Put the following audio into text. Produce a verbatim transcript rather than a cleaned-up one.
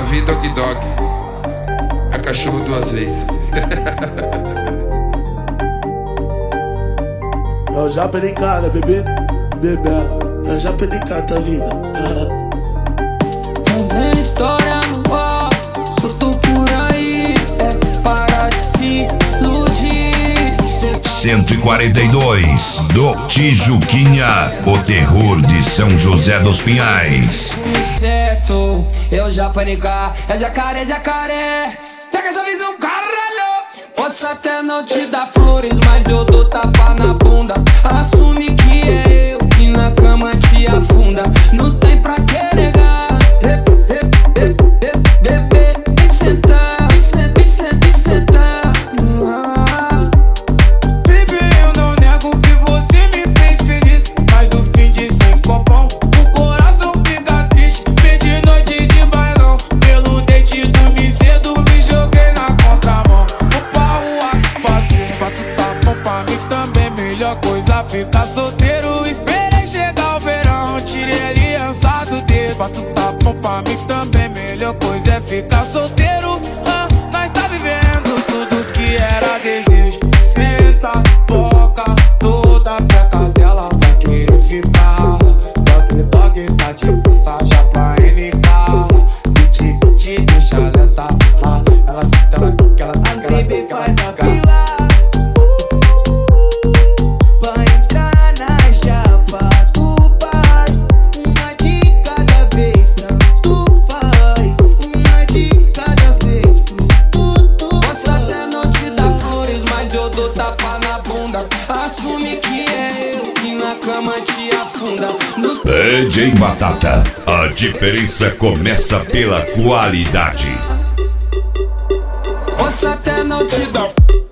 Davi Dog Dog. É cachorro duas vezes. Eu já perdi cara, bebê, bebê. Eu já perdi cara da vida. Fazendo história no ar, solto por aí. É parar de se iludir. cento e quarenta e dois do Tijuquinha, o terror de São José dos Pinhais. Certo, eu já panicar, é jacaré, jacaré. Pega essa visão, caralho. Posso até não te dar flores, mas eu dou tapa na bunda. Assume que é eu que na cama te afunda. Não tem pra que negar. Bebê, e sentar, e sentar, e sentar, e sentar. Baby, eu não nego que você me fez feliz, mas no fim de sem copão o coração fica triste. Perdi noite de bailão, pelo date dormi cedo, me joguei na contramão. Vou pra rua que passei, se pra tu tá bom pra mim também, melhor coisa ficar solteiro. Esperei chegar o verão, tirei aliança do dedo. Se pra tu tá bom pra mim também, melhor coisa é ficar solteiro. Ah, nós tá vivendo tudo que era desejo. Senta, boca, toda a peca dela vai querer ficar. Dog, dog, tá de passagem pra N K. Te, te deixa lenta. Ah, ela senta, ela quica, ela quica, ela Baby, quica, faz ela a quica. fila pra entrar na chapa do pai. Uma de cada vez, tanto faz. Uma de cada vez, fruto. Posso até não te dar flores, mas eu dou tapa na bunda. Assume que é eu que na cama te afunda. No D J Batata, a diferença começa pela qualidade. Posso até não te dar